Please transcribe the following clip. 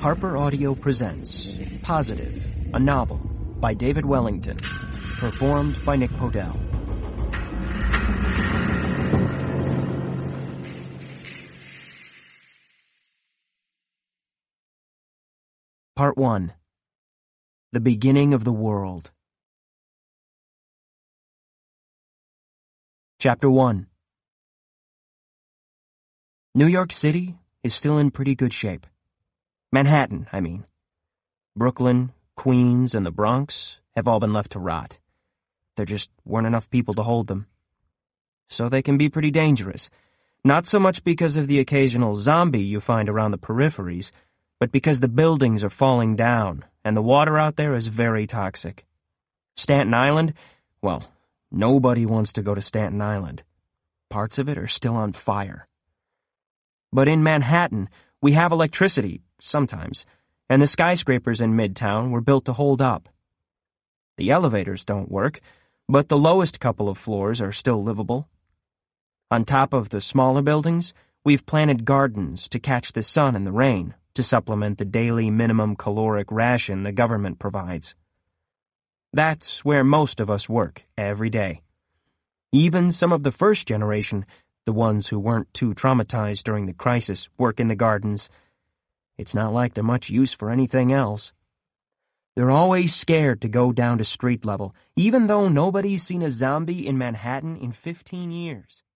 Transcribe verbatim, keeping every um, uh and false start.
Harper Audio presents Positive, a novel by David Wellington, performed by Nick Podell. Part one. The Beginning of the World. Chapter one. New York City is still in pretty good shape. Manhattan, I mean. Brooklyn, Queens, and the Bronx have all been left to rot. There just weren't enough people to hold them. So they can be pretty dangerous. Not so much because of the occasional zombie you find around the peripheries, but because the buildings are falling down, and the water out there is very toxic. Staten Island? Well, nobody wants to go to Staten Island. Parts of it are still on fire. But in Manhattan, we have electricity, sometimes, and the skyscrapers in Midtown were built to hold up. The elevators don't work, but the lowest couple of floors are still livable. On top of the smaller buildings, we've planted gardens to catch the sun and the rain, to supplement the daily minimum caloric ration the government provides. That's where most of us work every day. Even some of the first generation, the ones who weren't too traumatized during the crisis, work in the gardens. It's not like they're much use for anything else. They're always scared to go down to street level, even though nobody's seen a zombie in Manhattan in fifteen years.